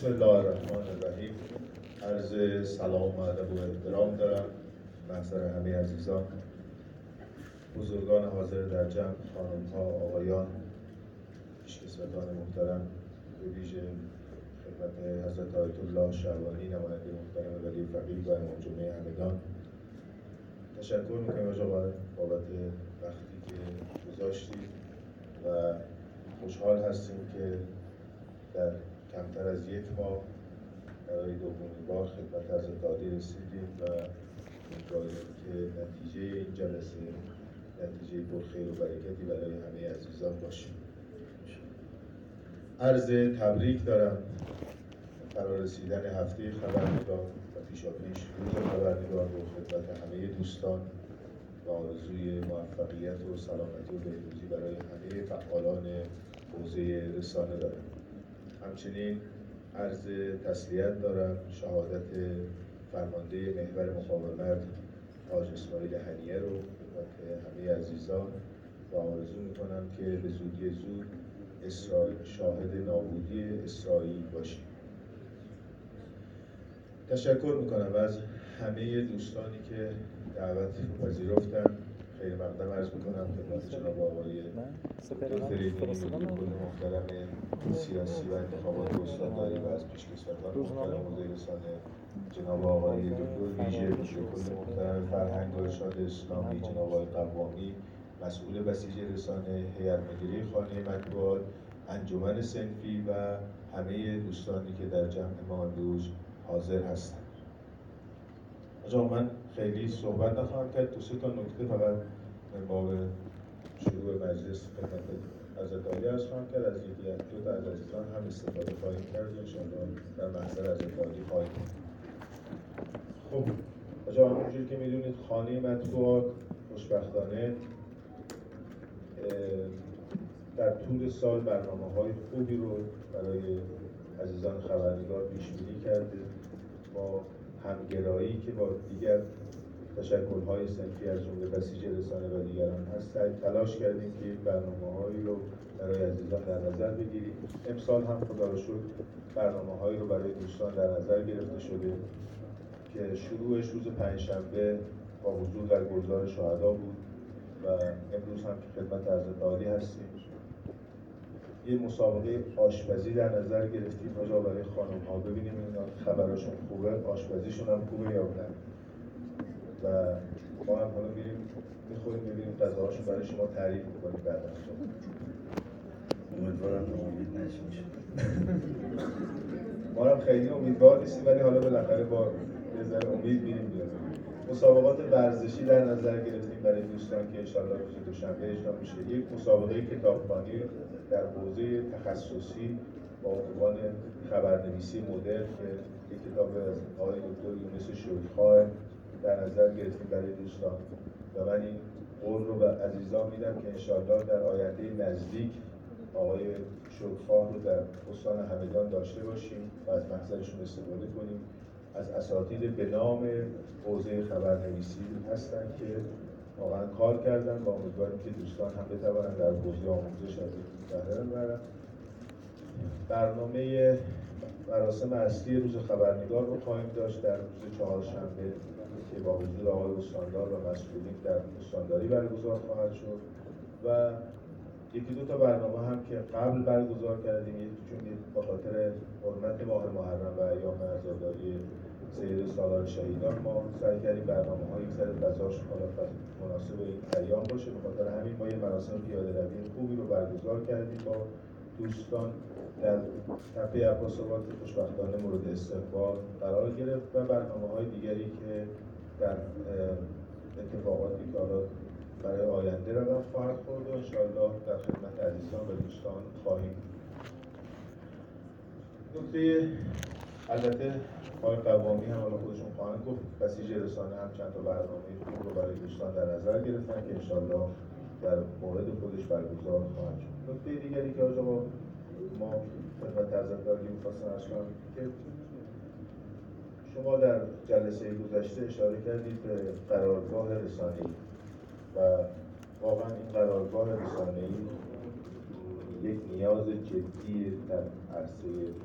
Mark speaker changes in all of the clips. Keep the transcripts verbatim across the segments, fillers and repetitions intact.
Speaker 1: بسم الله الرحمن الرحیم. عرض سلام و ادب و احترام دارم محضر همه عزیزان، بزرگان حاضر در جمع، خانم‌ها، آقایان، پیشکسوتان محترم، به ویژه خدمت حضرت آیت الله شعبانی نماینده محترم ولی فقیه و امام جمعه همگان تشکر می‌کنیم آقا بابت وقتی که گذاشتید و خوشحال هستیم که در کمتر از یک ماه برای دومین بار خدمت حضرت عالی رسیدیم و امیدواریم که نتیجه این جلسه نتیجه پرخیر و برکتی برای همه عزیزان باشیم. عرض تبریک دارم فرا رسیدن هفته خبرنگار و پیشاپیش روز خبرنگار رو خدمت همه دوستان و آرزوی موفقیت و سلامتی و بهروزی برای همه فعالان حوزه رسانه دارم. همچنین عرض تسلیت دارم شهادت فرمانده محور مقاومت حاج اسماعیل هنیه رو خدمت همه عزیزان و آرزو میکنم که به زودی زود اسرائیل شاهد نابودی اسرائیل باشیم. تشکر میکنم از همه دوستانی که دعوت پذیرفتن. خیلی مقدم عرض میکنم خدمت جناب آقای دکتر فریدونی کل محترم سیاسی و انتخابات استانداری و از پیشکسوتان محترم حوزه رسانه جناب آقای دکتر ویژه کل محترم فرهنگ و ارشاد اسلامی جناب آقای قوامی مسئول بسیج رسانه، هیئت مدیره خانه مطبوعات، انجمن صنفی و همه دوستانی که در جمع ما امروز حاضر هستند. آقا من خیلی صحبت نخواهم کرد، دو سه تا نکته فقط من باب شروع مجلس خدمت حضرت عالی عرض خواهم کرد. از یکی از دو تا از عزیزان هم استفاده خواهیم کرد و انشاءالله در محضر حضرت عالی خواهیم کرد. خب آقا همونجور که میدونید خانه مطبوعات خوشبختانه در طول سال برنامه‌های خوبی رو برای عزیزان خبرنگار پیش بینی کرده با همگرایی که با دیگر تشکل‌های صنفی از جمله بسیج رسانه و دیگران هست تلاش کردیم که این برنامه‌هایی رو برای عزیزان در نظر بگیریم. امسال هم خدا رو شکر برنامه‌هایی رو برای دوستان در نظر گرفته شده که شروعش روز پنجشنبه با حضور در گلزار شهدا بود و امروز هم که خدمت حضرت عالی هستیم. یه مسابقه آشپزی در نظر گرفتیم آقا برای خانم‌ها، ببینیم اینا خبرشون خوبه، آشپزیشون هم خوبه یا نه. و ما هم حالا میریم میخوریم ببینیم غذاهاشون برای شما تعریف می‌کنیم بعد از شما.
Speaker 2: امیدوارم امید نشیم.
Speaker 1: ما هم خیلی امیدوار نیستیم ولی حالا بالاخره با یه ذره امید میریم بیاریم. مسابقات ورزشی در نظر گرفتیم برای دوستان که انشاءالله روز دوشنبه اجرا میشه. یک مسابقه کتابخوانی در حوزه تخصصی با عنوان خبرنویسی مدرن که یک کتاب از آقای دکتر یونس شکرخواه در نظر گرفتیم برای دوستان و من این قول رو به عزیزان میدم که انشاءالله در آینده نزدیک آقای شکرخواه رو در استان همدان داشته باشیم و از محضرشون استفاده کنیم. از اساتید به نام حوزه خبرنویسی هستن که واقعا کار کردن و امیدواریم که دوستان هم بتوانند در حوزه آموزش از این بهره ببرن. برنامه مراسم اصلی روز خبرنگار رو خواهیم داشت در روز چهارشنبه که با حضور آقای استاندار و مسئولین در استانداری برگزار خواهد شد و یکی دو تا برنامه هم که قبل برگزار کردیم چون به خاطر حرمت ماه محرم و ایام عزاداری سید سالار شهیدان ما سعی کردیم برنامه‌های یک ذره فضاش مناسب این ایام باشه. به خاطر همین ما یه مراسم پیاده‌روی خوبی رو برگزار کردیم با دوستان در تپه عباس آباد که خوشبختانه مورد استقبال قرار گرفت و برنامه‌های دیگری که در اتفاقاتی که حالا برای آینده رقم خواهد خورد و انشاءالله در خدمت عزیزان و دوستان خواهیم. نکته البته آقای قوامی هم حالا خودشون خواهند گفت بسیج رسانه هم چند تا برنامه خوب رو برای دوستان در نظر گرفتن که انشاءالله در موعد خودش برگزار خواهد شد. نکته دیگری که آقا ما خدمت حضرت عالی می‌خواستم عرض کنم که شما در جلسه گذشته اشاره کردید به قرارگاه رسانه‌ای و واقعا این قرارگاه رسانه‌ای یک نیاز جدی در عرصه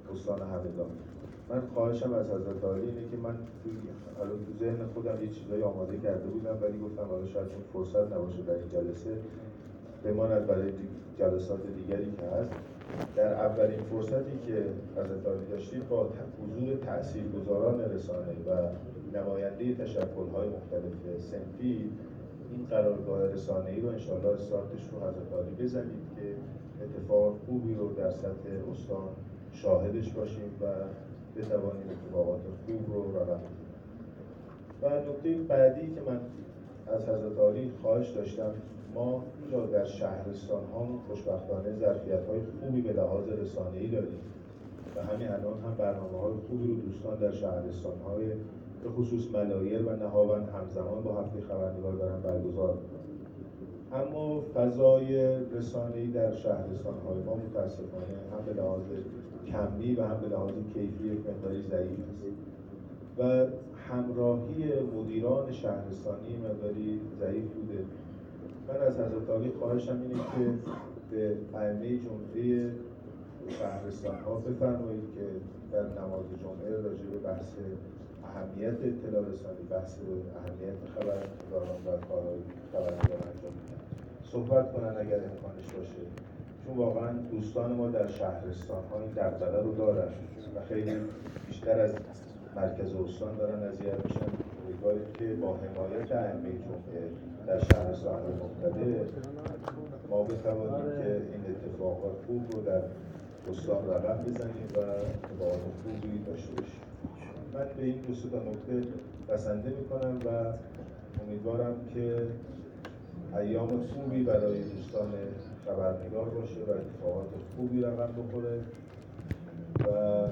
Speaker 1: استان همدان. من خواهشم از حضرت عالی اینه که من توی حالا تو ذهن خودم یه چیزایی آماده کرده بودم، ولی گفتم حالا شاید چون فرصت نباشه در این جلسه بماند برای جلسات دیگری که هست. در اولین فرصتی که حضرت عالی داشتید با حضور تاثیرگذاران رسانه و نماینده تشکل‌های مختلف صنفی این قرارگاه رسانه‌ای رو انشاءالله استارتش رو حضرت عالی بزنید که اتفاق خوبی رو در سطح استان شاهدش باشیم و بتوانیم اتفاقات خوب رو رقم بزنیم. و نکته بعدی که من از حضرت عالی خواهش داشتم، ما اینجا در شهرستان ها خوشبختانه ظرفیت های خوبی به لحاظ رسانه‌ای داریم و همین الان هم برنامه های خوبی رو دوستان در شهرستان های به خصوص ملایر و نهاوند همزمان با هفته خبرنگار دارن برگزار میکنن. اما فضای رسانه‌ای در شهرستان های ما متاسفانه هم به لحاظ کمی و هم به لحاظ کیفی یک مقداری ضعیف است و همراهی مدیران شهرستانی مقداری ضعیف بوده. من از حضرت عالی خواهشم اینه که به ائمه جمعه شهرستان ها بفرمایید که در نماز جمعه راجع به بحث اهمیت اطلاع رسانی، بحث اهمیت خبرنگاران و کارهای خبرنگار انجام میدن صحبت کنن اگر امکانش باشه، چون واقعا دوستان ما در شهرستان ها این دغدغه رو دارن و خیلی بیشتر از مرکز استان دارن اذیت میشن. امیدواریم که با حمایت ائمه جمعه در شهرستان‌های مختلف ما بتوانیم که این اتفاقات خوب رو در استان رقم بزنیم و اتفاقات خوبی داشته باشیم. من به این دو سه تا نکته بسنده میکنم و امیدوارم که ایام خوبی برای دوستان خبرنگار باشه و اتفاقات خوبی رقم بخوره و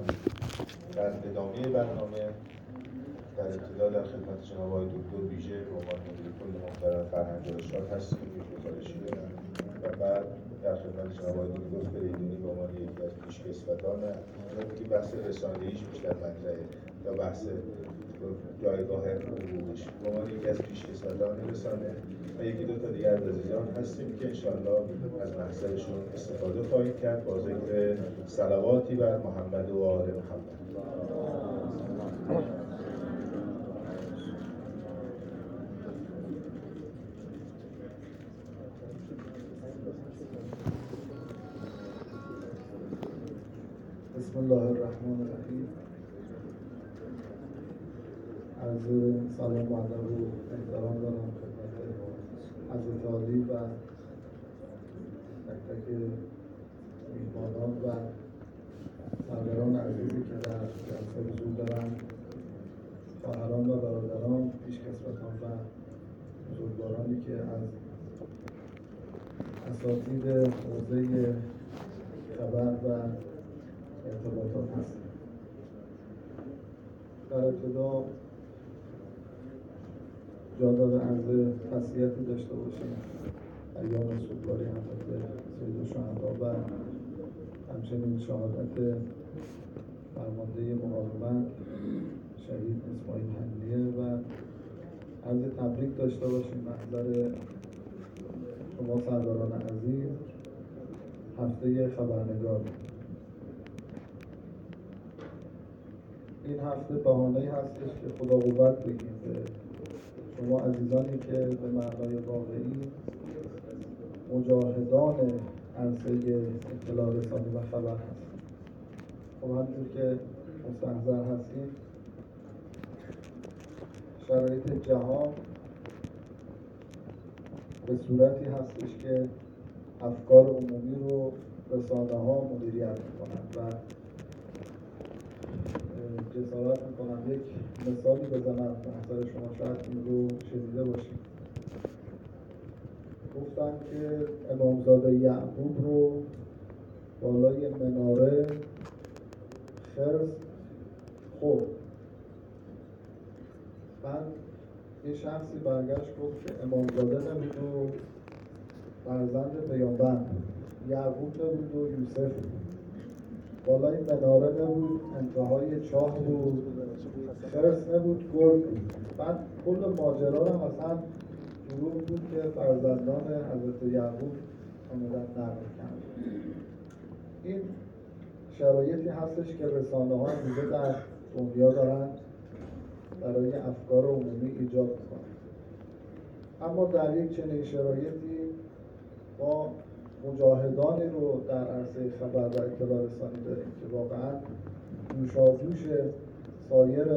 Speaker 1: در ادامه برنامه در ابتدا در خدمت جناب آقای دکتر ویژه به عنوان مدیر کل محترم فرهنگ ارشاد هستیم یک گزارشی بدم و بعد در خدمت جناب آقای دکتر فریدونی به عنوان یکی از پیشکسوتان که بحث رسانه‌ایش بیشتر مطرحه یا بحث جایگاه حقوقیش به عنوان یکی از پیشکسوتان رسانه و یکی دو تا دیگر از عزیزان هستیم که انشاءالله از محضرشون استفاده خواهیم کرد با ذکر صلواتی بر محمد و آل محمد.
Speaker 3: بسم الله الرحمن الرحیم. عرض سلام و ادب و احترام دارم خدمت حضرت عالی و تک تک میهمانان و سروران عزیزی که در جلسه حضور دارند، خواهران و برادران، پیشکسوتان و بزرگوارانی که از اساتید حوزه خبر و ارتباطات هست. در ابتدا جا داره عرض تسلیتی داشته باشیم ایام سوگواری حضرت سید الشهدا و همچنین شهادت فرمانده مقاومت شهید اسماعیل حنیه و عرض تبریک داشته باشیم محضر شما سرداران عزیز هفته خبرنگار. این هفته بهانه‌ای هستش که خدا قوت بگیم به شما عزیزانی که به معنای واقعی مجاهدان عرصه اطلاع رسانی و خبر هستید. خب همونجور که مستحضر هستیم شرایط جهان به صورتی هستش که افکار عمومی رو رسانه ها مدیریت میکنند و جسارت میکنم یک مثالی بزنم محضر شما، شاید این رو شنیده باشید. گفتم که امامزاده یعقوب رو بالای مناره خرس خورد. بعد یه شخصی برگشت گفت که امامزاده نبود و فرزند پیامبر، یعقوب نبود و یوسف بود، بالای مناره نبود، انتهای چاه بود، خرس نبود، گرگ بود. بعد کل ماجرا رو مثلا دروغ بود که فرزندان حضرت یعقوب آمدن نقل کرد. این شرایطی هستش که رسانه ها امروزه در دنیا دارن برای افکار عمومی ایجاد میکنن. اما در یک چنین شرایطی ما مجاهدانی رو در عرصه خبر و اطلاع رسانی داریم که واقعا جوشاجوش سایر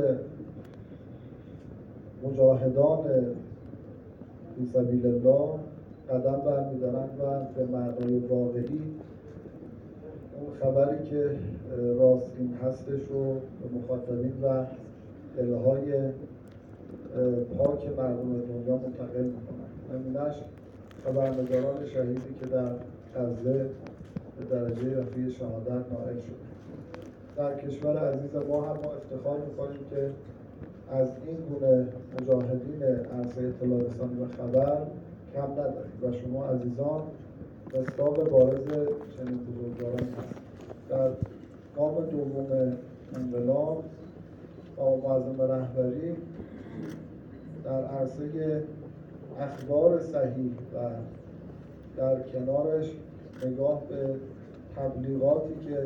Speaker 3: مجاهدان فی سبیل الله قدم برمی‌دارند و به معنای واقعی اون خبری که راستین هستش رو به مخاطبین و دلهای پاک مردم دنیا منتقل می‌کنند. نمونه‌اش خبرنگاران شهیدی که در غزه به درجه رفیع شهادت نائل شد. در کشور عزیز ما هم ما افتخار می‌کنیم که از این گونه مجاهدین عرصه اطلاع رسانی و خبر کم نداریم و شما عزیزان مصداق بارز چنین بزرگوارانی هستید. در گام دوم انقلاب با معظم رهبری در عرصه اخبار صحیح و در کنارش نگاه به تبلیغاتی که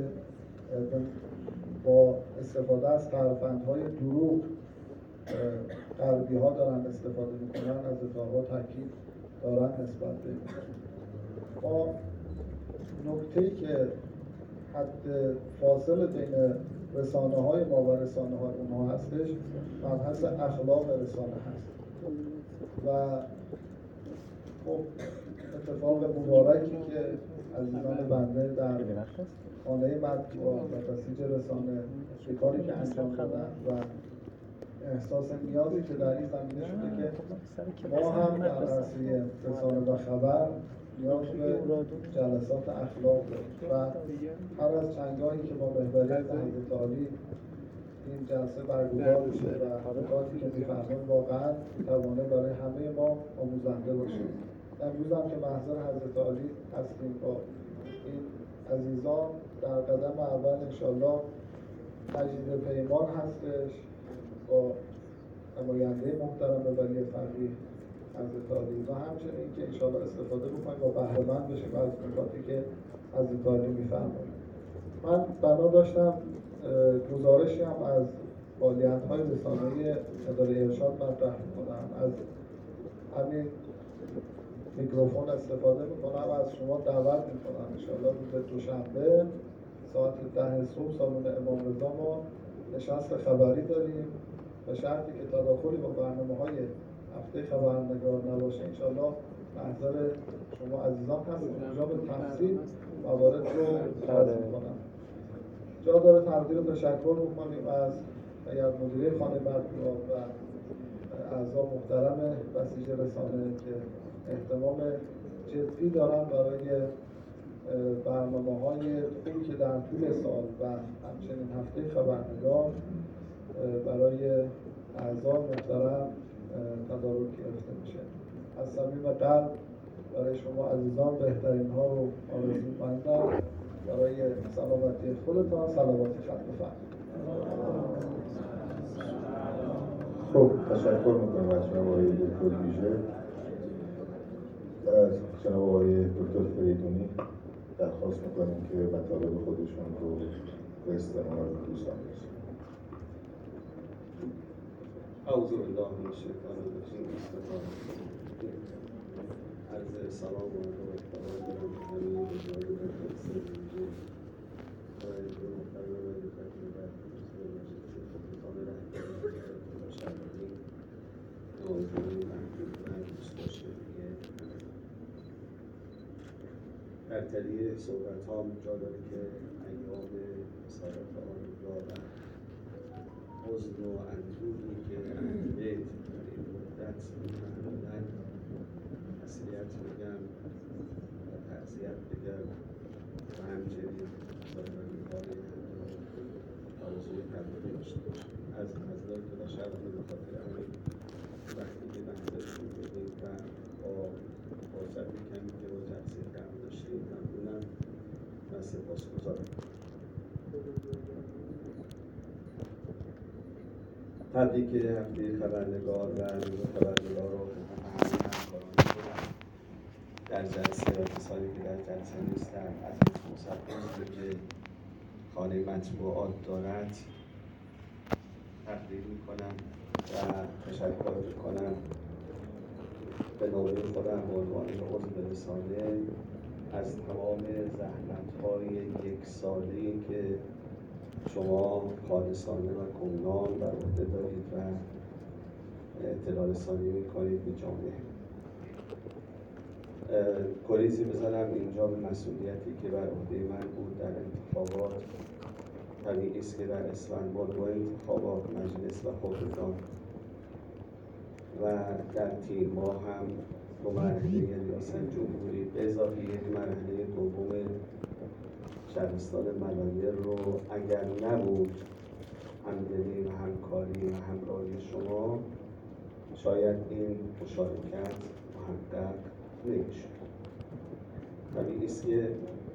Speaker 3: با استفاده از ترفندهای دروغ غربی ها دارن استفاده میکنن از اتفاقا تاکید دارن نسبت به ما نکته‌ای که حد فاصل بین رسانه های ما و رسانه های اونها هستش مبحث اخلاق رسانه هست و خب اتفاق مبارکی که عزیزان بنده در خانه مطبوعات و بسیج رسانه به کاری که انجام دادن و احساس نیازی که در این زمینه شده که ما هم در عرصه رسانه و خبر نیاز به جلسات اخلاق داریم و هر از چندگاهی که با محوریت حضرت عالی این جلسه برگزار بشه و نکاتی که می‌فهمیم واقعا می‌تواند برای همه ما آموزنده باشه. امروز هم که محضر حضرت عالی هستیم با این عزیزان در قدم اول انشالله تجدید پیمان هستش با نماینده محترم ولی فقیه حضرت عالی و همچنین که انشالله استفاده بکنیم و بهره‌مند بشیم از نکاتی که حضرت عالی می‌فرمایند. من بنا داشتم گزارشی هم از فعالیت‌های رسانه‌ای اداره ارشاد مطرح می‌کنم. از همین میکروفون استفاده می‌کنم و از شما دعوت می‌کنم انشالله روز دوشنبه ساعت ده صبح سالن امام رضا ما نشست خبری داریم به شرطی که تداخلی با برنامه‌های هفته خبرنگار نباشه انشالله محضر شما عزیزان هستیم. اونجا به تفصیل موارد رو عرض می‌کنم. جا داره تقدیر و تشکر بکنیم از هیئت مدیره خانه مطبوعات و اعضا محترم بسیج رسانه که اهتمام جدی دارن برای برنامه‌های خوبی که در طول سال و همچنین هفته خبرنگار برای اعضا محترم تدارک گرفته میشه. از صمیم قلب برای شما عزیزان بهترین ها رو آرزو می‌کنم. برای سلامتی خودتان صلوات ختم فرمایید.
Speaker 1: خب تشکر میکنم از جناب آقای دکتر ویژه. از جناب آقای دکتر فریدونی درخواست میکنیم که مطالب خودشون رو به استماع دوستان برسونن.
Speaker 4: اعوذ بالله من الشیطان الرجیم. بسم الله عرض سلام و احترام دارم به همه بزرگان و فرسته ویژه برای دو محترم و دکتر و مسئول مجلس خودتان رهبری و شهرداری ناظرین محبوب و دوست داشتنی برتری صحبت ها جا داره که ایام سالات آنگاه و حزن و اندوهی که اهل بیت در این مدت معمولاً تسلیت بگم و تعزیت بگم و همچنین بزرگواران آرزوی تبریک داشته باشم. از حضرات خدا شرمنده به خاطر همین وقتی که محضرشون بودیم و با فرصتی کمی که با جلسه کردن داشتیم ممنونم و سپاسگزارم. تبریک هفته خبرنگار و روز خبرنگار رو همه همکاران در جلسه و کسانی که در جلسه نیستن از مصدق که خانه مطبوعات دارد تقدیم میکنم و تشکر میکنم به نوبه خودم به عنوان عضو رسانه از تمام زحمت‌های یک ساله‌ای که شما خالصانه و گمنام بر عهده دارید و اطلاع رسانی میکنید به جامعه. گریزی بزنم اینجا به مسئولیتی که بر عهده من بود در انتخابات. طبیعی است که در اسفندماه با انتخابات مجلس و خبرگان و در تیر ماه هم دو مرحله ریاست جمهوری به اضافه یک مرحله دوم شهرستان ملایر رو اگر نبود همدلی و همکاری و همراهی شما شاید این مشارکت محقق نمیشد. طبیعی است که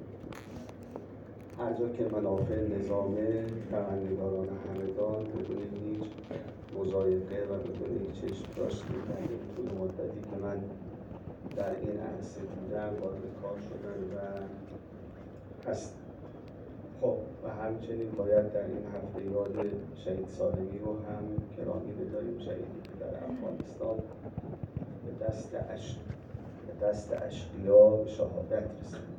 Speaker 4: هر جا که منافع نظامه خبرنگاران همدان بدون هیچ مضایقه و بدون هیچ چشم داشتی در طول مدتی که من در این عرصه بودم وارد کار شدن و هست. خب و همچنین باید در این هفته یاد شهید سالمی رو هم گرامی بداریم، شهیدی که در افغانستان به دست اش... به دست اشقیا شهادت رسید.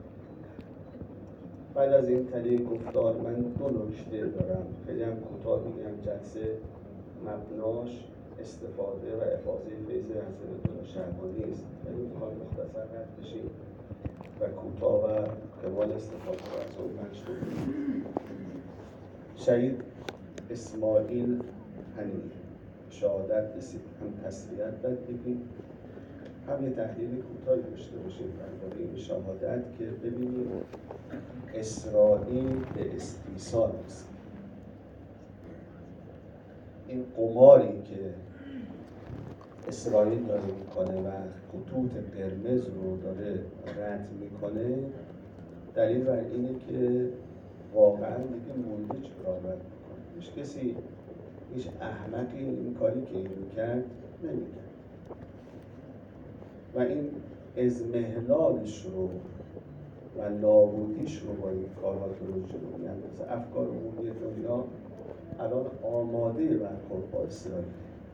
Speaker 4: بعد از این تله گفتار من دو نکته دارم، خیلی هم کوتاه میگم. جلسه مبناش استفاده و افاضه فیض حضرت دو شهبانی است، ولی میخوام مختصر رد بشیم و کوتاه و کمال استفاده رو از اون مجموع. شهید اسماعیل هنی شهادت رسید، هم تسلیت بد بگیم هم یه تحلیل کوتاهی داشته باشیم درباره این شهادت که ببینیم اسرائیل به استیصال رسید. این قماری که اسرائیل داره میکنه و خطوط قرمز رو داره رد میکنه دلیل بر اینه که واقعا دیگه مونده چه کار باید بکنه. هیچ کسی، هیچ احمقی این کاری که این میکرد نمیکرد و این ازمهلالش رو و نابودیش رو با این کارها درست جلو می‌اندازه. افکار عمومی دنیا الان آماده برخورد با اسرائیل.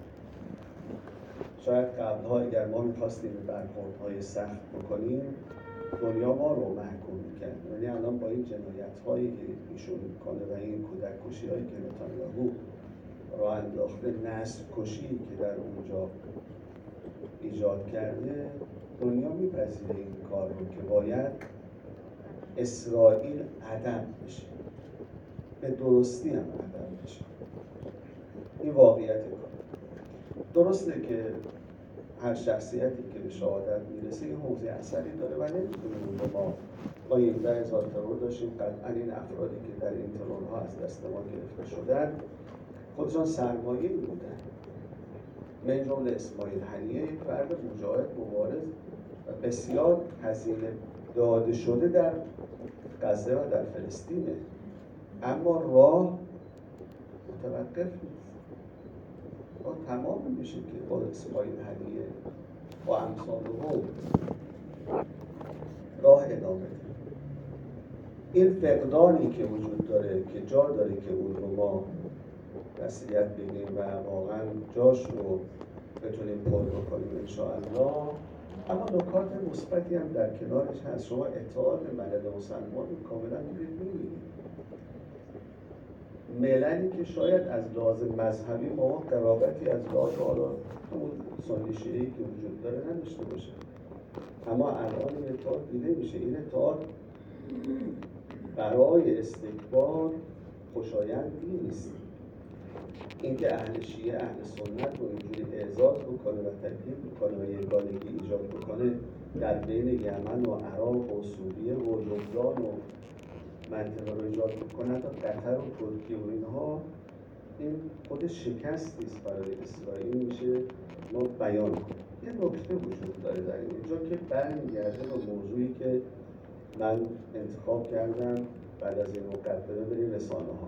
Speaker 4: شاید قبل‌ها اگر ما می‌خواستیم برخوردهای سخت بکنیم دنیا ما رو محکوم می‌کرد، ولی الان با این جنایت‌هایی که ایشون می‌کنه و این کودک‌کشی‌هایی که نتانیاهو راه انداخته، نسل‌کشی که در اونجا ایجاد کرده، دنیا می‌پذیره این کار رو که باید اسرائیل عدم بشه، به درستی هم عدم بشه. این واقعیت کار. درسته که هر شخصیتی که به شهادت میرسه یه حوزه اثری داره و نمیتونیم ما با این ده هزار ترور داشتیم. قطعا این افرادی که در این ترورها از دست ما گرفته شدن خودشان سرمایه‌ای بودن. من جمله اسماعیل هنیه یک فرد مجاهد مبارز و بسیار هزینه داده شده در غزه و در فلسطینه، اما راه متوقف نیست. راه تمام میشه که با اسماعیل هنیه با امثال هم راه ادامه ده. این فقدانی که وجود داره که جا داره که اون رو ما نصیحت بگیم و واقعا جاش رو بتونیم پر بکنیم انشاءالله. اما نکات مثبتی هم در کنارش هست. شما اتحاد ملل مسلمان کاملا می‌بینید، مللی که شاید از لحاظ مذهبی ما قرابتی از لحاظ حالا اون سنی شیعی که وجود داره نداشته باشه، اما الان این اتحاد دیده میشه. این اتحاد برای استکبار خوشایند نیست. اینکه اهل شیعه اهل سنت رو اینجوری اعزاز بکنه و تکلیف بکنه و یگانگی ایجاد بکنه در بین یمن و عراق و سوریه و لبنان و منطقه رو ایجاد بکنه تا قطر و ترکیه و اینها، این خود شکستی است برای اسرائیل. میشه ما بیان کنیم. یه نکته وجود داره در اینجا که برمیگرده به موضوعی که من انتخاب کردم بعد از این مقدمه بریم رسانه ها.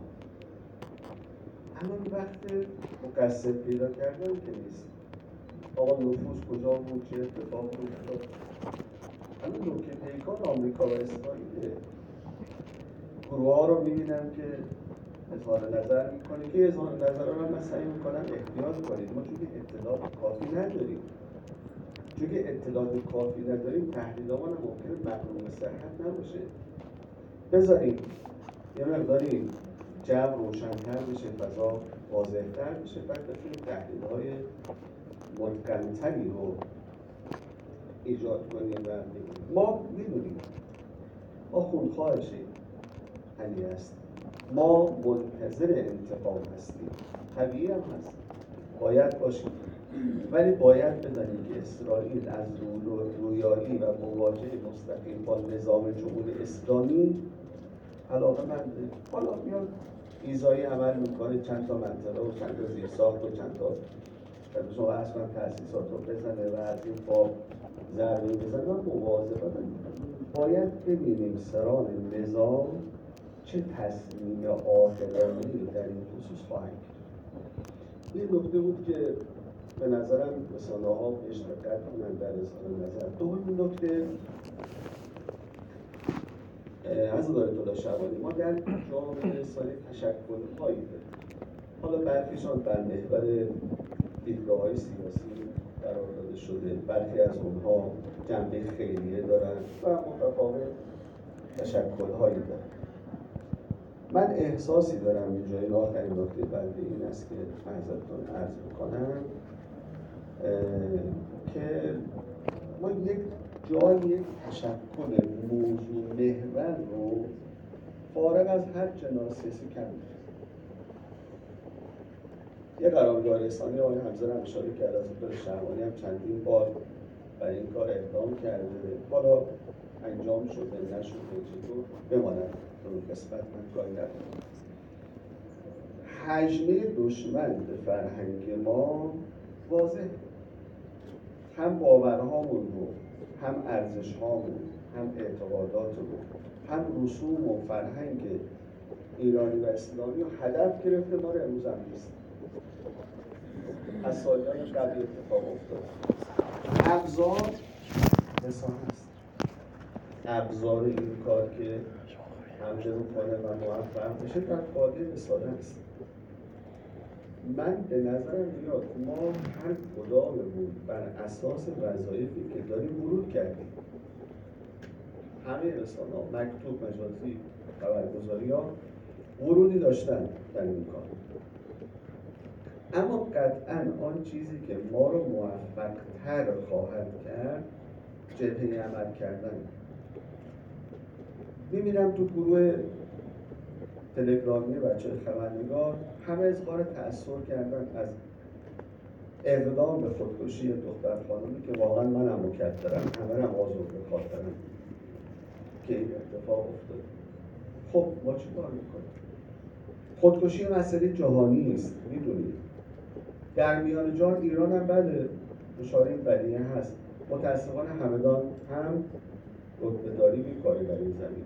Speaker 4: اما وقت مقصر پیدا کردن که نیست. آقا نفوذ کجا بود، چه اتفاق افتاد. اما نکته پیکان آمریکا و اسرائیل گروه ها رو میبینم که اظهار نظر میکنه که اظهار نظر رو من سعی میکنم احتیاط کنید. ما چون که اطلاعات کافی نداریم چون که اطلاعات کافی نداریم تحلیلامون هم ممکنه مقرون صحت نباشه. بذاریم یه مقداری جو روشن‌تر بشه، فضا واضح‌تر بشه، بعد بتونیم تحلیل‌های متقن‌تری رو ایجاد کنیم و بگیم. ما میدونیم ما خونخواه شیم علی هستیم، ما منتظر انتقام هستیم، طبیعی هم هست، باید باشیم، ولی باید بدانیم که اسرائیل از رو رویایی و مواجهه مستقیم با نظام جمهوری اسلامی علاقه منده. حالا میاد ایزایی عمل میکنه، چند تا منطقه و چند تا زیرساخت و چند تا شما اصلا تأسیسات رو بزنه و از این باب ضربه بزنه و مواظبه باید ببینیم سران نظام چه تصمیم عاقلانه‌ای در این خصوص خواهند گرفت. این نکته بود که به نظرم رسانه‌ها بهش دقت کنند در اظهار نظر. دومین نکته حضرت آیت الله شعبانی، ما در جامعه انسانی تشکل‌هایی داریم. حالا برخیشان بر محور دیدگاه‌های سیاسی قرار داده شده، برخی از اونها جنبه خیریه دارند و متفاوت تشکل‌هایی دارند. من احساسی دارم اینجا، این آخرین نکته بنده این است که حضرتتون عرض می‌کنم که ما یک جای یک تشکل موضوع محور رو فارغ از هر جناح سیاسی کم داریم. یه قرارگاه رسانی آقای حمزه هم اشاره کرده، از دکتر شعبانی هم چندین بار برای این کار اقدام کرده، حالا انجام شده نشده چطور بماند اون قسمت من کاری ندارم. حجمه دشمن به فرهنگ ما واضح، هم باورهامون رو، هم ارزشهامون، هم اعتقاداتمون، هم رسوم و فرهنگ ایرانی و اسلامی رو هدف گرفته. ما رو امروز هم نیست، از سالیان قبل اتفاق افتاد. ابزار رسانه است، ابزار این کار که حمله میکنه و موفق بشه در قاضی رسانه است. من به نظرم میاد ما هر کداممون بر اساس وظایفی که داریم ورود کردیم. همه رسانه‌ها، مکتوب، مجازی، خبرگزاری‌ها ورودی داشتن در این کار. اما قطعاً آن چیزی که ما رو موفق‌تر خواهد کرد جبهه عمل کردن. می‌بینم تو گروه تلگرامی بچه خبرنگار همه اظهار تأثیر کردن از اقدام به خودکشی دختر خانمی که واقعا منم مکدرم، همه هم آزرد به خاطرم که این اتفاق افتاد. خب ما چی کار میکنیم؟ خودکشی مسئله جهانی است، میدونید. در میان جان ایران هم بله دچار این بلیه هست. متاسفانه همدان هم رتبه‌داری میکنه در این زمین.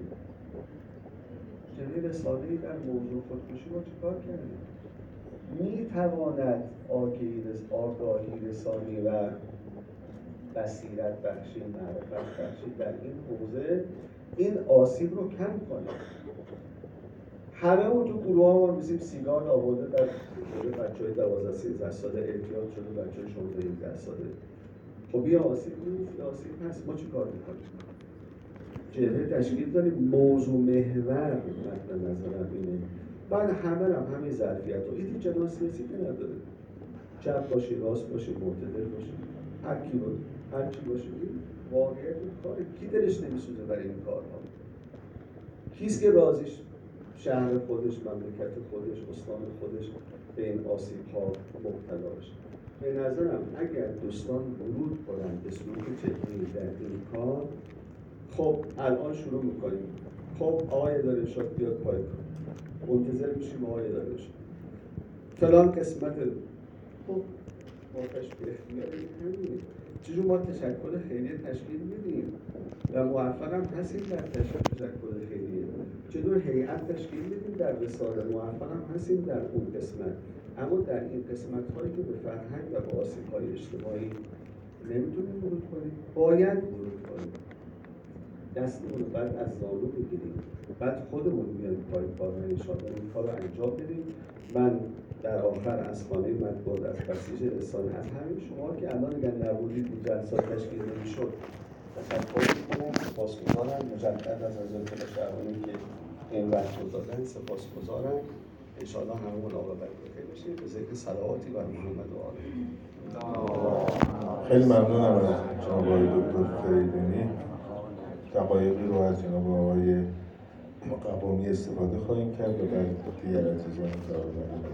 Speaker 4: جبهه رسانه‌ای در موضوع خودکشی ما چیکار کردیم؟ میتواند آگاهی رسانی و بصیرت بخشی، معرفت بخشی در این حوزه این آسیب رو کم کنه. همه اون تو گروه ها ما میزیم سیگار آورده در شده بچه های دوازده سیزده ساله، اعتیاد شده بچه های شانزده هجده ساله. خب یه آسیب نیست، یه آسیب هست. ما چی کار میکنیم؟ جبهه تشکیل داریم، موضوع محور مد نظرم اینه. بعد همه هم همین ظرفیت رو این جناح سیاسی که نداره، چپ باشی، راست باشی، معتدل باشی، هر کی باشی، هر چی باشی، واقعیت این کاره. کی دلش نمیسوزه برای این کارها؟ کیست که راضیش شهر خودش، مملکت خودش، استان خودش به این آسیب ها مبتلا بشه؟ به نظرم اگر دوستان ورود کنند به سلوک جدی در این کار، خب الان شروع میکنیم. خب آقای اداره‌ارشاد بیاد پای کار، منتظر میشیم آقای اداره‌ارشاد فلان قسمت. خب ما تشکیل اختیاری همینه. چجور ما تشکل خیریه تشکیل میدیم و موفق هم هستیم در تشکیل تشکل خیریه. چطور هیئت تشکیل میدیم در رساله، موفق هم هستیم در اون قسمت. اما در این قسمت هایی که به فرهنگ و به آسیب های اجتماعی نمیتونیم ورود کنیم، باید ورود کنیم. دستمون رو بعد از زانو بگیریم، بعد خودمون میایم پای کار و انشاءالله این کار رو انجام بدیم. من در آخر از خانه مطبوعات، از بسیج رسانه، از همین شما که الان اگر نبودید این جلسات تشکیل نمیشد تشکر میکنم، سپاسگزارم مجدد از حضرت شهبانی که این وقت رو دادن، سپاسگزارم. انشاءالله همون عاقبت بخیر بشه. به ذکر صلواتی بر محمد و آله.
Speaker 1: خیلی ممنونم از جناب آقای دکتر فریدونی. دقایقی رو از جناب آقای قوامی استفاده خواهیم کرد و بعد دیگر عزیزان دارم.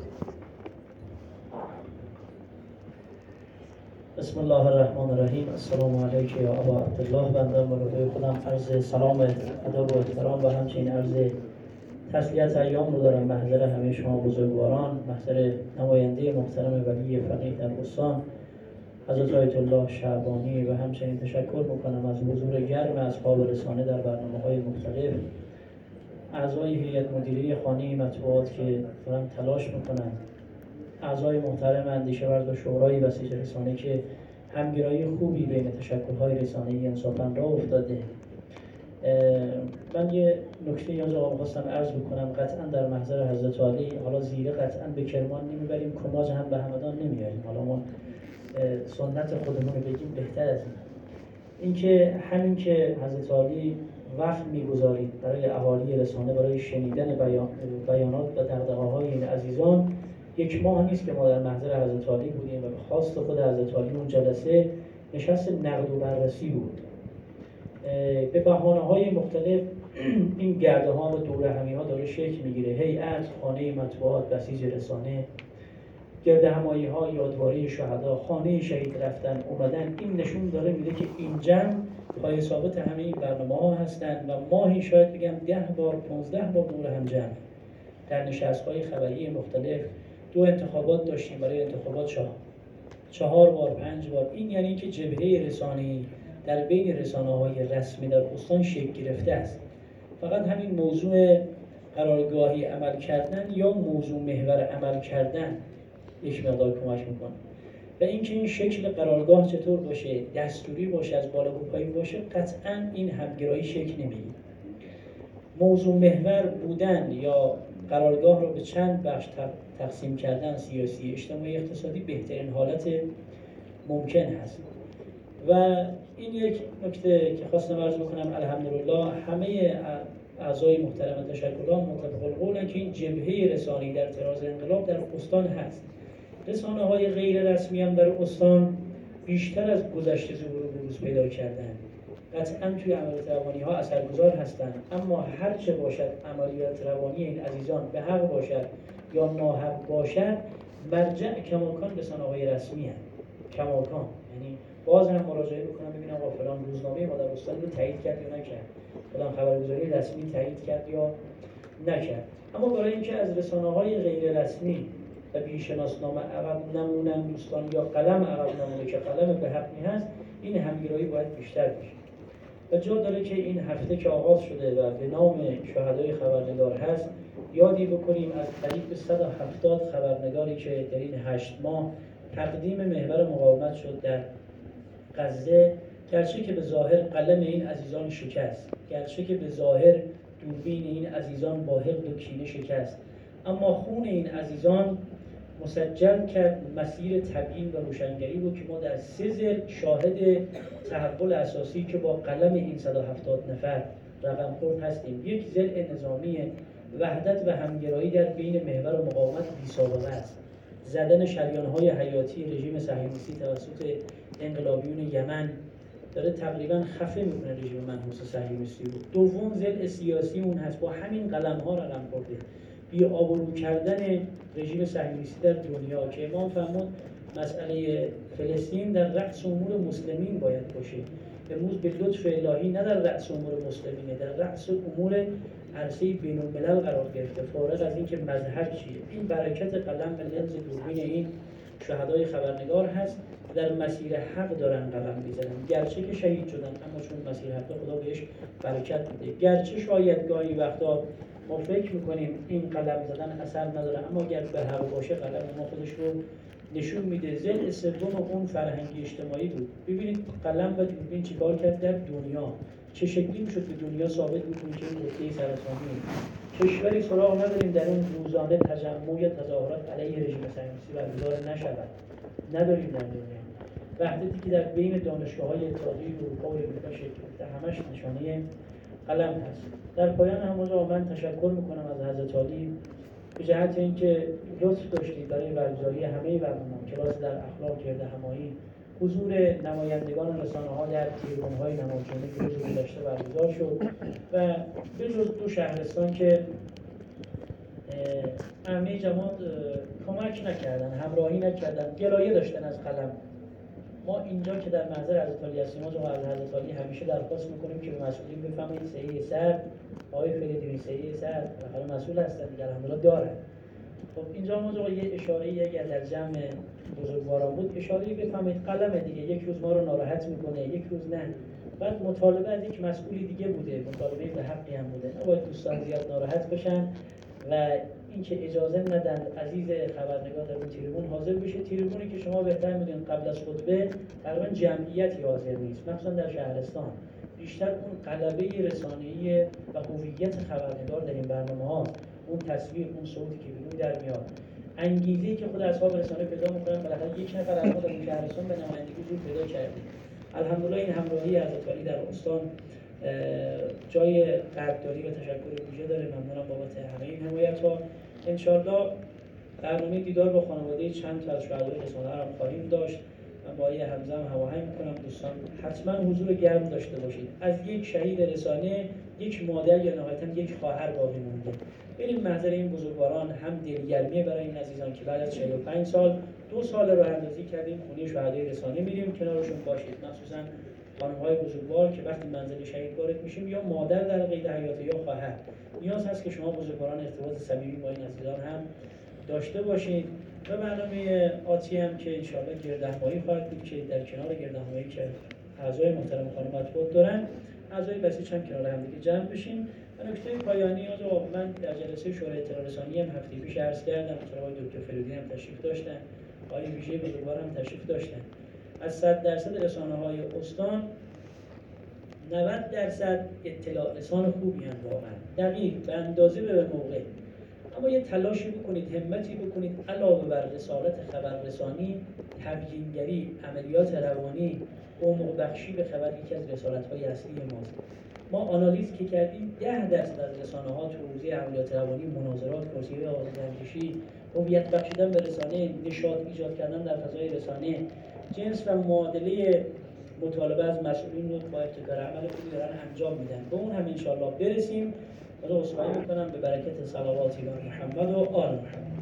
Speaker 5: بسم الله الرحمن الرحیم. السلام علیکم یا ابا عبدالله. بنده مرده خودم عرض سلام ادب و احترام و همچنین عرض تسلیت ایام رو دارم محضر همه شما بزرگواران، محضر نماینده محترم ولی فقیه در استان حضرت آیت الله شعبانی و همچنین تشکر میکنم از حضور گرم اصحاب رسانه در برنامه‌های مختلف، اعضای هیئت مدیره خانه مطبوعات که دارن تلاش میکنن، اعضای محترم اندیشه ورز و شورای بسیج رسانه که همگرایی خوبی بین تشکل‌های رسانه‌ای انصافاً راه افتاده. من یه نکته یاد آقا می‌خواستم عرض بکنم، قطعاً در محضر حضرت عالی، حالا زیره قطعاً به کرمان نمیبریم، کماج هم به همدان نمیاریم، حالا ما سنت خودمون رو بگیم بهتر از این. اینکه همین که حضرت عالی وقت می‌گذارید برای اهالی رسانه، برای شنیدن بیان، بیانات و دغدغه‌های این عزیزان، یک ماه نیست که ما در محضر حضرت عالی بودیم و به خواست خود حضرت عالی اون جلسه نشست نقد و بررسی بود. به بهانه‌های مختلف این گرده ها و دوره همی ها داره شکل میگیره. هیئت، خانه مطبوعات، بسیج رسانه، گرد همایی ها، یادواری شهدا، خانه شهید رفتن اومدن، این نشون داره میده که این جمع پای ثابت همه این برنامه ها هستن و ماهی شاید بگم ده بار پانزده بار دور هم جمع در نشست های خبری مختلف. دو انتخابات داشتیم، برای انتخابات چهار چهار بار پنج بار. این یعنی که جبهه رسانه‌ای در بین رسانه‌های رسمی در استان شکل گرفته است. فقط همین موضوع قرارگاهی عمل کردن یا موضوع محور عمل کردن یک مقدار کمک میکنه و اینکه این شکل قرارگاه چطور باشه، دستوری باشه، از بالا به پایین باشه، قطعاً این همگرایی شکل نمیگیره. موضوع محور بودن یا قرارگاه رو به چند بخش تقسیم کردن، سیاسی، اجتماعی، اقتصادی، بهترین حالت ممکن هست. و این یک نکته که خواستم عرض بکنم، الحمدلله همه اعضای محترم تشکل‌ها متفق القولن که این جبهه رسانه‌ای در طراز انقلاب در استان هست. رسانه‌های غیر رسمی هم در استان بیشتر از گذشته ظهور و بروز پیدا کردن. قطعاً توی عملیات روانی‌ها اثرگذار هستند، اما هر چه باشد عملیات روانی این عزیزان به حق باشد یا ناحق باشد، مرجع کماکان رسانه‌های رسمی هستند. کماکان یعنی باز هم مراجعه بکنم ببینم آقا فلان روزنامه ما در استان رو تایید کرد یا نکرد، فلان خبرگزاری رسمی تایید کرد یا نکرد. اما برای اینکه از رسانه‌های غیر رسمی و بی‌شناسنامه عقب نمونن دوستان یا قلم عقب نمونه که قلم به حقی هست، این همگرایی باید بیشتر بشه. و جا داره که این هفته که آغاز شده و به نام شهدای خبرنگار هست، یادی بکنیم از قریب به صد و هفتاد خبرنگاری که در این هشت ماه تقدیم محور مقاومت شد در غزه، گرچه که به ظاهر قلم این عزیزان شکست، گرچه که به ظاهر دوربین این عزیزان با حقد و کینه شکست، اما خون این عزیزان مسجل کرد مسیر تبیین و روشنگری بود که ما در سه ضلع شاهد تحول اساسی که با قلم این صد و هفتاد نفر رقم خورد هستیم. یک ضلع نظامی وحدت و همگرایی در بین محور و مقاومت بی‌سابقه است. زدن شریان‌های حیاتی رژیم صهیونیستی توسط انقلابیون یمن داره تقریبا خفه میکنه رژیم منحوس صهیونیستی رو. دوم ضلع سیاسی اون هست، با همین قلم‌ها رقم خورده. بی آبرو کردن رژیم صهیونیستی در دنیا که امام فرمود مسئله فلسطین در رأس امور مسلمین باید باشه. امروز به لطف الهی نه در رأس امور مسلمینه، در رأس امور عرصه بین الملل قرار گرفته، فارغ از اینکه مذهب چیه. این برکت قلم و لنز دوربین این شهدای خبرنگار هست، در مسیر حق دارن قلم میزنن، گرچه که شهید شدن اما چون مسیر حق خدا بهش برکت میده. گرچه شاید گاهی وقتا ما فکر میکنیم این قلم زدن اثر نداره، اما اگر به حق باشه قلم ما خودش رو نشون میده. ضلع سوم اون فرهنگی اجتماعی بود. ببینید قلم و دوربین چیکار کرد در دنیا. چه شکلی میشد به دنیا ثابت بکنید که این نکته سرطانی کشوری سراغ نداریم در اون روزانه تجمع یا تظاهرات علیه رژیم صهیونیستی برگزار نشود. نداریم در دنیا. وحدتی که در بین دانشگاه‌های اتحادیه اروپا و امریکا شکل گرفته همش نشانه قلم هست. در پایان همونجا من تشکر میکنم از حضرت عالی به جهت اینکه لطف داشتید برای برگزاری همه برنامه‌ها، کلاس در اخلاق گرد همایی، حضور نمایندگان رسانه‌ها در تریبون‌های نمازجمعه که روز گذشته برگزار شد و به جز دو شهرستان که همه جماعت کمک نکردن، همراهی نکردن، گلایه داشتن از قلم. ما اینجا که در محضر حضرت عالی هستیم، ما از حضرت عالی همیشه درخواست میکنیم که به مسئولین بفهمید صحیح سر آقای فریدونی صحیح سر بالاخره مسئول هستن دیگه، الحمدلله دارن. خب اینجا ما یه اشاره اگر در جمع بزرگواران بود اشاره بفهمید قلم دیگه یک روز ما رو ناراحت میکنه، یک روز نه. بعد مطالبه از یک مسئولی دیگه بوده، مطالبه به حقی هم بوده. نباید دوستان زیاد ناراحت بشن و اینکه اجازه ندن عزیز خبرنگار در اون تریبون حاضر بشه. تریبونی که شما بهتر میدونید قبل از خطبه تقریبا جمعیتی حاضر نیست، مخصوصا در شهرستان. بیشتر اون غلبه رسانه‌ای و هویت خبرنگار در این برنامه ها، اون تصویر، اون صوتی که بیرون در میاد، انگیزه‌ای که خود اصحاب رسانه پیدا می‌کنن. بالاخره یک نفر از ما در این شهرستان به نمایندگی زور پیدا کرده. الحمدلله این همراهی حضرت عالی در استان جای قدردانی و تشکر ویژه داره. ممنونم بابت همه این حمایت‌ها. انشالله برنامه دیدار با خانواده چند تا از شهدای رسانه هم خواهیم داشت. من با آقای حمزه هم هماهنگ می‌کنم دوستان حتما حضور گرم داشته باشید. از یک شهید رسانه یک مادر یا نهایتاً یک خواهر باقی مونده. بریم محضر این بزرگواران، هم دلگرمی برای این عزیزان که بعد از چهل و پنج سال دو سال راه اندازی کردیم خونه شهدای رسانه میریم کنارشون باشید، مخصوصا خانم‌های بزرگوار که وقتی منزل شهید وارد میشیم یا مادر در قید حیات یا خواهر، نیاز هست که شما بزرگواران ارتباط صمیمی با این عزیزان هم داشته باشید. و برنامه آتی هم که انشاءالله گردهمایی خواهد بود که در کنار گردهمایی که اعضای محترم خانم مطبوعات دارن، اعضای بسیج هم کنار هم دیگه جمع بشیم. و نکته پایانی رو من در جلسه شورای اطلاع رسانی هم هفته پیش عرض کردم، آقای دکتر فریدی هم تشریف داشتن، آقای ویژه بزرگوار هم تشریف داشتن. از صد درصد رسانه‌های استان نود درصد اطلاع رسان خوبی هم واقعا دقیق به اندازه به موقع، اما یه تلاشی بکنید، همتی بکنید علاوه بر رسالت خبررسانی، تبیینگری، عملیات روانی، عمق بخشی به خبر یکی از رسالت‌های اصلی ماست. ما آنالیز که کردیم ده درصد از رسانه‌ها تو حوزه عملیات روانی، مناظرات، کرسی‌های آزاداندیشی، هویت بخشیدن به رسانه، نشاط ایجاد کردن در فضای رسانه، جنس و معادله مطالبه از مسئولین رو با ابتکار عمل خوبی دارن انجام میدن. به اون هم انشاءالله برسیم. و عذرخواهی میکنم به برکت صلواتی بر محمد و آل محمد.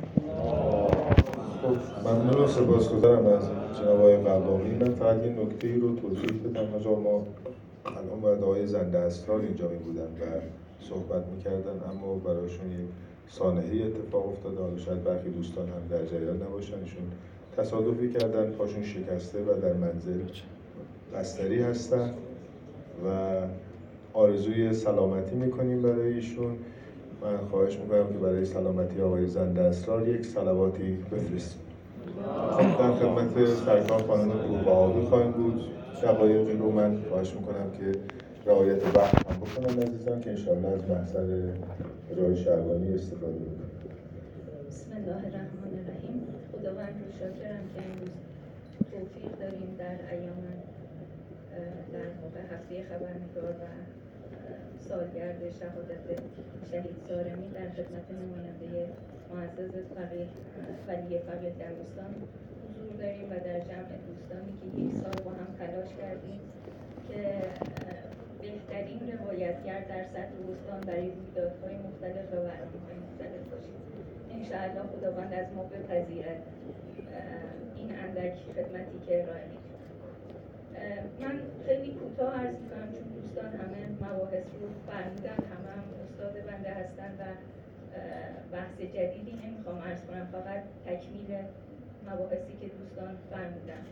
Speaker 1: خب ممنون و سپاسگزارم از جناب آقای قوامی. من فقط یه نکته‌ای رو توضیح بدم. حاجا ما الان باید آقای زنده اسرار اینجا می بودن و صحبت میکردن، اما برایشون یک سانحه‌ای اتفاق افتاده. حالا شاید برخی دوستان هم در جریان نباشن، ایشون تصادفی کردن، پاشون شکسته و در منزل بستری هستن و آرزوی سلامتی میکنیم برای ایشون. من خواهش میکنم که برای سلامتی آقای زنده اسرار یک صلواتی بفرستیم. خب در خدمت سرکار خانم روباهی خواهیم بود. دقایقی رو من خواهش میکنم که رعایت وقت هم بکنن عزیزان که انشاءالله از محضر رای شهبانی استفاده بکنم.
Speaker 6: بسم الله الرحمن الرحیم. خداوند رو شاکرم که امروز توفیق داریم در ایام در واقع هفته خبرنگار و سالگرد شهادت شهید سارمی در خدمت نماینده معزز فقیه ولی فقیه دبستان حضور داریم و در جمع دوستانی که یک سال با هم تلاش کردیم که بهترین روایتگر در سطح استان برای رویدادهای مختلف و برنامه‌های مختلف باشیم. انشاءالله خداوند از ما بپذیرد این اندک خدمتی که ارائه می‌کنیم. من خیلی کوتاه عرض می‌کنم چون دوستان همه مباحث رو فرمودن، همه هم استاد بنده هستن و بحث جدیدی نمیخوام عرض کنم، فقط تکمیل مباحثی که دوستان فرمودن.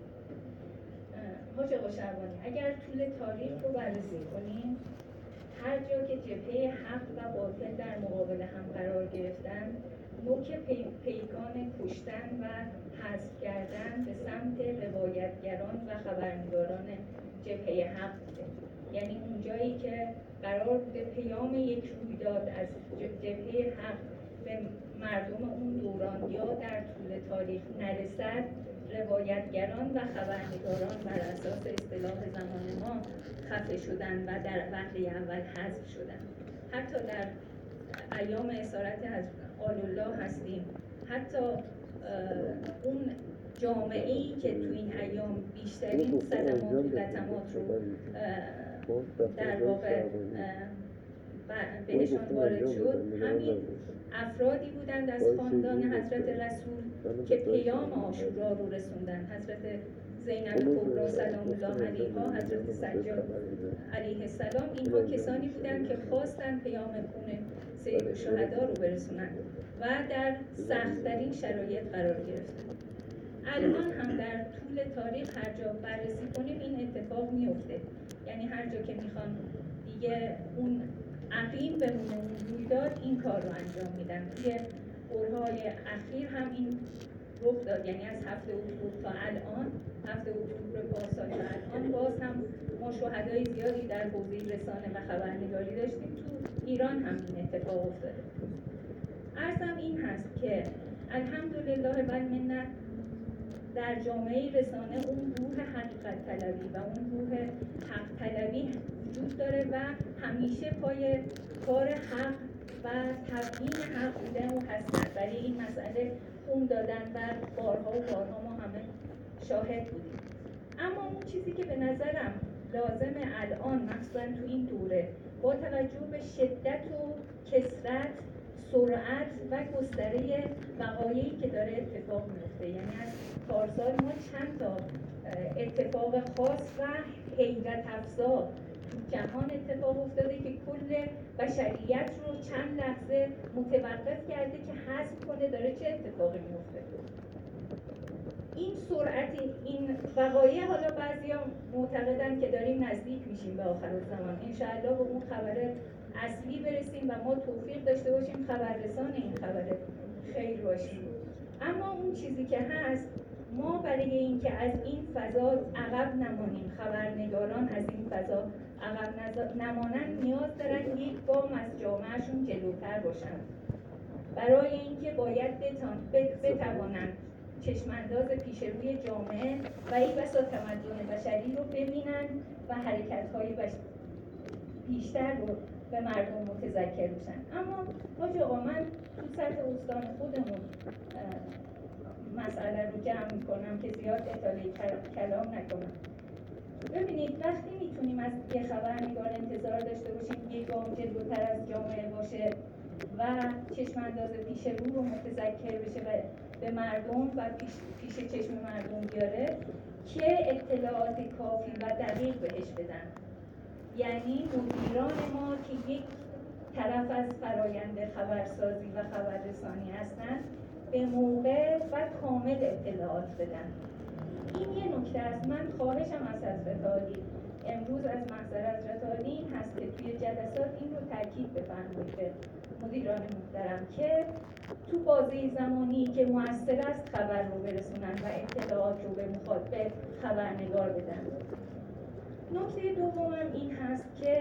Speaker 6: حاج آقا شهبانی اگر طول تاریخ رو بررسی کنیم، هر جا که جبهه حق و باطل در مقابل هم قرار گرفتن، نوک پی، پیکان کشتن و حذف کردن به سمت روایتگران و خبرنگاران جبهه حق بوده. یعنی اون جایی که قرار بوده پیام یک رویداد از جبهه حق به مردم اون دوران یا در طول تاریخ نرسد، روایتگران و خبرنگاران بر اساس اصطلاح زمان ما خفه شدن و در وهله اول حذف شدن. حتی در ایام اسارت آل الله هستیم، حتی اون جامعه‌ای که تو این ایام بیشترین صدمات و لطمات رو در واقع بهشان وارد شد، همین افرادی بودند از خاندان حضرت رسول که پیام عاشورا رو رسوندن. حضرت زینب کبری سلام الله علیها، حضرت سجاد علیه السلام، اینها کسانی بودند که خواستن پیام خون سید الشهدا رو برسونند و در سخت‌ترین شرایط قرار گرفتن. الان هم در طول تاریخ هر جا بررسی کنیم این اتفاق میفته، یعنی هر جا که میخوان دیگه اون عقیم بمونه اون رویداد، این کار رو انجام میدن. توی قرهای اخیر هم این رخ داد، یعنی از هفته اکتبر تا الان، هفته اکتبر پارسال تا الان باز هم ما شهدای زیادی در حوزه رسانه و خبرنگاری داشتیم. تو ایران هم این اتفاق افتاده. عرضم این هست که الحمدلله و المنت در جامعه رسانه اون روح حقیقت طلبی و اون روح حق طلبی وجود داره و همیشه پای کار حق و تبیین حق بودن و هستن. برای این مسئله خون دادن و بارها و بارها ما همه شاهد بودیم. اما اون چیزی که به نظرم لازمه الان، مخصوصا تو این دوره، با توجه به شدت و کثرت، سرعت و گستره وقایعی که داره اتفاق میفته، یعنی از پارسال ما چند تا اتفاق خاص و حیرت افزا تو جهان اتفاق افتاده که کل بشریت رو چند لحظه متوقف کرده که حذف کنه داره چه اتفاقی میفته. این سرعت این وقایع، حالا بعضیا معتقدن که داریم نزدیک میشیم به آخر الزمان، انشاءالله به اون خبر اصلی برسیم و ما توفیق داشته باشیم خبررسان این خبر خیر باشیم. اما اون چیزی که هست، ما برای اینکه از این فضا عقب نمانیم، خبرنگاران از این فضا عقب نمانن، نیاز دارن یک گام از جامعهشون جلوتر باشن. برای اینکه باید بتوانند چشمانداز پیش روی جامعه و این بسا تمدن بشری رو ببینن و حرکت‌های بش... بیشتر رو به مردم متذکر بشن. اما حاج آقا، من تو سطح استان خودمون مسئله رو جمع میکنم که زیاد اطاله کلام نکنم. ببینید، وقتی میتونیم از یه خبرنگار انتظار داشته باشیم یک گام جلوتر از جامعه باشه و چشمانداز پیش رو رو متذکر بشه و به مردم و پیش, پیش چشم مردم بیاره که اطلاعات کافی و دقیق بهش بدن. یعنی مدیران ما که یک طرف از فرایند خبرسازی و خبررسانی هستند، به موقع و کامل اطلاعات بدن. این یه نکته است. من خواهشم از حضرت عالی امروز از محضر حضرت عالی این هست که توی جلسات این رو تاکید بفرمایید به مدیران محترم که تو بازه زمانی که مؤثر است خبر رو برسونن و اطلاعات رو به مخاطب خبرنگار بدن. نکته دومم این هست که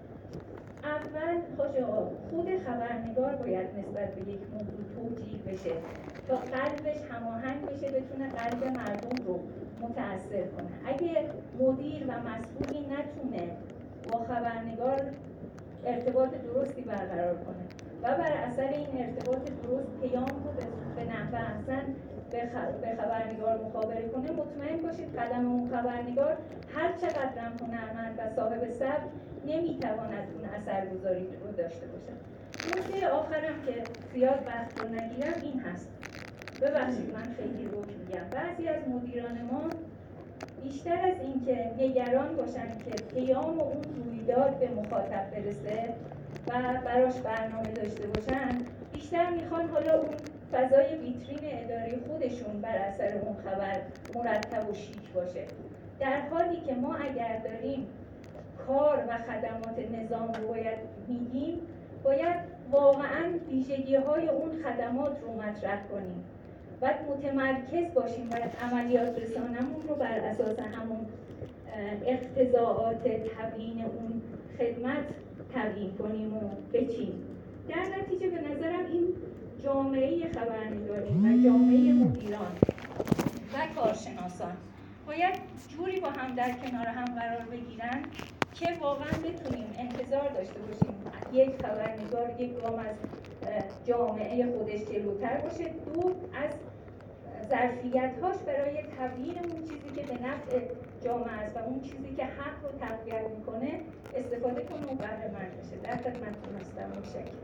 Speaker 6: اول حاج آقا، خود خبرنگار باید نسبت به یک موضوع توجیه بشه تا قلبش هماهنگ بشه، بتونه قلب مردم رو متأثر کنه. اگه مدیر و مسئولی نتونه با خبرنگار ارتباط درستی برقرار کنه و بر اثر این ارتباط درست پیام رو به نحو احسن به خبرنگار مخابره کنه، مطمئن باشید قدم اون خبرنگار هر چقدر هم هنرمند و صاحب صبر نمیتواند اون اثرگذاری رو داشته باشد. نکته آخرم که زیاد وقت رو نگیرم این هست، ببخشید من خیلی روک میگم، بعضی از مدیران ما بیشتر از اینکه نگران باشن که پیام اون رویداد به مخاطب برسه و براش برنامه داشته باشن، بیشتر میخوان حالا اون فضای ویترین اداره خودشون بر اثر اون خبر مرتب و شیک باشه، در حالی که ما اگر داریم کار و خدمات نظام رو باید میگیم، باید واقعاً ویژگی‌های اون خدمات رو مطرح کنیم و متمرکز باشیم و عملیات رسانمون رو بر اساس همون اقتضاعات تبیین اون خدمت تبیین کنیم و بچیم. در نتیجه به نظرم این جامعه خبرنگاری و جامعه مدیران و کارشناسان باید جوری با هم در کنار هم قرار بگیرن که واقعا بتونیم انتظار داشته باشیم یک خبرنگار یک گام از جامعه خودش جلوتر باشه، دو از ظرفیت‌هاش برای تبیین اون چیزی که به نفع جامعه است و اون چیزی که حق رو تقویت میکنه استفاده کنه و بهره مند بشه. در خدمتتون هستم. متشکرم.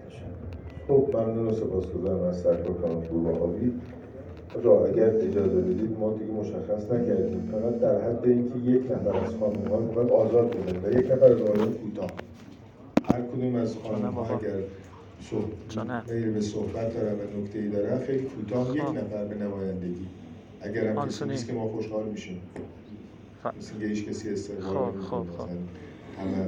Speaker 1: خب ممنون و سپاسگزارم از سرکار خانم پورباهوی. را اگر اجازه بدید ما دیگه مشخص نکردیم، فقط در حد اینکه یک نفر از خانم‌ها میخواد آزاد بده و یک نفر از آقایان کوتاه. هر کدوم از خانم‌ها اگر صحبت میل به صحبت دارن و نکته‌ای دارن خیلی کوتاه یک نفر به نمایندگی. اگر هم کسی نیست که ما خوشحال میشیم. مثل که هیچ کسی استقبال نمی‌کنه. خب خب همه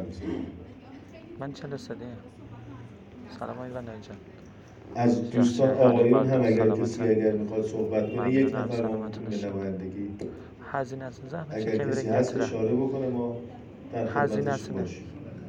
Speaker 7: من چند ساله سلام آقای بنایی جان.
Speaker 1: از دوستان آقایون هم اگر کسی اگر میخواد صحبت کنه یک نفر ما به نمایندگی.
Speaker 7: هزینه از زحمت
Speaker 1: اگر کسی هست اشاره بکنه ما در خدمتش باشیم.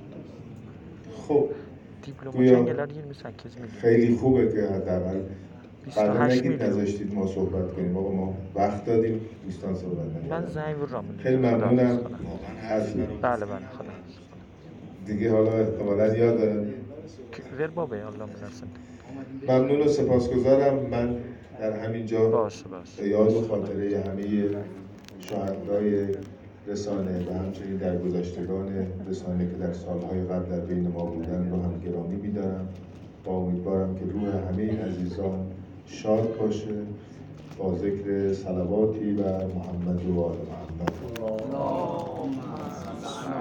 Speaker 1: خب گویا خیلی خوبه که حداقل قرار نگید نذاشتید ما صحبت کنیم. آقا ما وقت دادیم دوستان صحبت نکنیم.
Speaker 7: من زنگ رو راه
Speaker 1: خیلی ممنونم.
Speaker 7: بله بله خدا
Speaker 1: دیگه حالا احتمالاً یاد دارن
Speaker 7: ور بابا الله مناسب.
Speaker 1: ممنون و سپاسگزارم. من در همین جا
Speaker 7: باشه باشه.
Speaker 1: به یاد و خاطره همه شهدای رسانه و همچنین در گذشتگان رسانه که در سالهای قبل در بین ما بودن رو هم گرامی می‌دارم و امیدوارم که روح همه عزیزان شاد باشه با ذکر صلواتی و محمد و آل محمد.